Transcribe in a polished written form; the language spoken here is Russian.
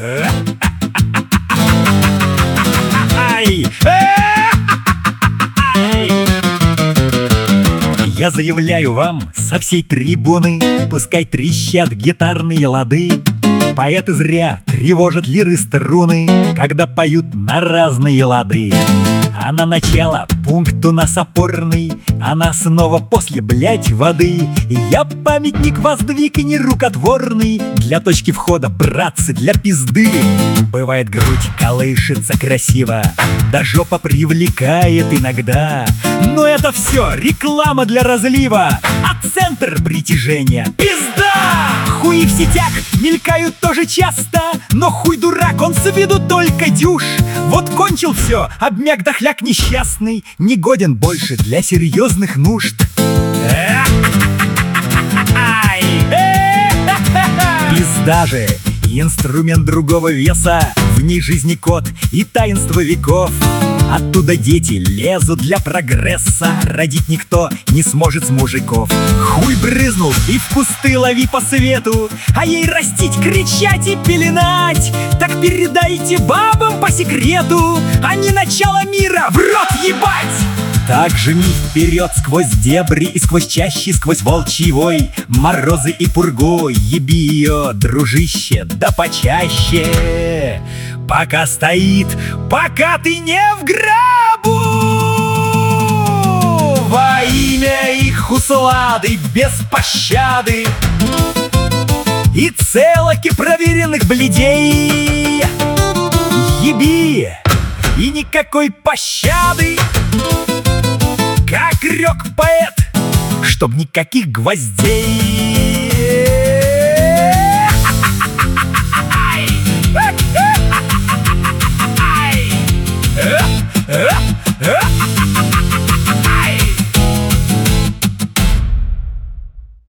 Ай! Я заявляю вам со всей трибуны, пускай трещат гитарные лады. Поэты зря тревожат лиры струны, когда поют на разные лады. А на начало пункт у нас опорный, она снова после, блять, воды. И я памятник воздвиг и не рукотворный, для точки входа, братцы, для пизды. Бывает, грудь колышется красиво, да жопа привлекает иногда. Но это все реклама для разлива, а центр притяжения — пизда! Хуи в сетях мелькают тоже часто, но хуй дурак, он с виду только дюш. Вот кончил все, обмяк дохляк несчастный, не годен больше для серьезных нужд. Пизда же, инструмент другого веса, в ней жизни код и таинство веков. Оттуда дети лезут для прогресса, родить никто не сможет с мужиков. Хуй брызнул и в кусты лови по свету, а ей растить, кричать и пеленать. Так передайте бабам по секрету, а не начало мира в рот ебать. Так жми вперед сквозь дебри и сквозь чащи, сквозь волчий вой, морозы и пургу. Еби ее, дружище, да почаще, пока стоит, пока ты не в гробу. Во имя их услады без пощады и целоки проверенных бледей. Еби, и никакой пощады, как рёк поэт, чтоб никаких гвоздей.